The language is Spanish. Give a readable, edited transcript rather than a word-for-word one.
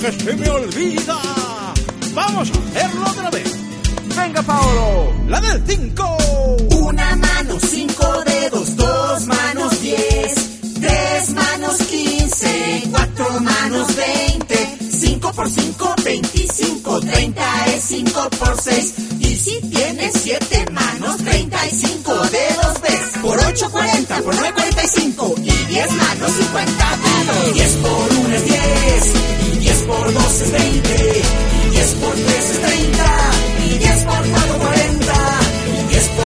que se me olvida. Vamos a hacerlo otra vez. Venga, Paolo, la del 5. Una mano, 5 dedos, 2 manos, 10, 3 manos, 15, 4 manos, 20, 5 por 5, 25, 30 es 5 por 6. Y si tienes 7 manos, 35 dedos ves. Por 8, 40, por 9, 45. Y 10 manos, 50 dedos. 10 por